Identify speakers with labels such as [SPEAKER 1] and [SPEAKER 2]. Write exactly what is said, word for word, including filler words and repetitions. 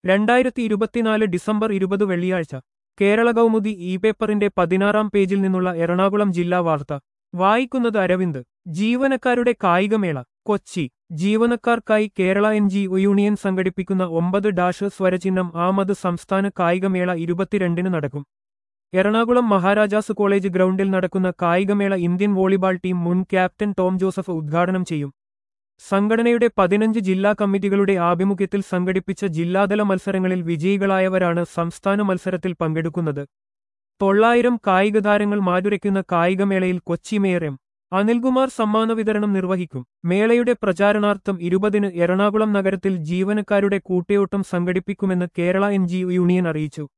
[SPEAKER 1] രണ്ടായിരത്തി ഇരുപത്തിനാല് ഡിസംബർ ഇരുപത് വെള്ളിയാഴ്ച കേരള കൗമുദി ഇ പേപ്പറിന്റെ പതിനാറാം പേജിൽ നിന്നുള്ള എറണാകുളം ജില്ലാ വാർത്ത വായിക്കുന്നത് അരവിന്ദ്. ജീവനക്കാരുടെ കായികമേള കൊച്ചി. ജീവനക്കാർക്കായി Kerala N G O union സംഘടിപ്പിക്കുന്ന ഒമ്പത് ഡാഷ് സ്വരചിഹ്നം ആമത് സംസ്ഥാന കായികമേള ഇരുപത്തിരണ്ടിന് നടക്കും. എറണാകുളം മഹാരാജാസ് കോളേജ് ഗ്രൗണ്ടിൽ നടക്കുന്ന കായികമേള ഇന്ത്യൻ വോളിബാൾ ടീം മുൻ ക്യാപ്റ്റൻ ടോം ജോസഫ് ഉദ്ഘാടനം ചെയ്യും. സംഘടനയുടെ പതിനഞ്ച് ജില്ലാ കമ്മിറ്റികളുടെ ആഭിമുഖ്യത്തിൽ സംഘടിപ്പിച്ച ജില്ലാതല മത്സരങ്ങളിൽ വിജയികളായവരാണ് സംസ്ഥാന മത്സരത്തിൽ പങ്കെടുക്കുന്നത്. തൊള്ളായിരം കായികതാരങ്ങൾ മാറ്റുരയ്ക്കുന്ന കായികമേളയിൽ കൊച്ചി മേയർ എം അനിൽകുമാർ സമ്മാന വിതരണം നിർവഹിക്കും. മേളയുടെ പ്രചാരണാർത്ഥം ഇരുപതിന് എറണാകുളം നഗരത്തിൽ ജീവനക്കാരുടെ കൂട്ടയോട്ടം സംഘടിപ്പിക്കുമെന്ന് Kerala N G O union അറിയിച്ചു.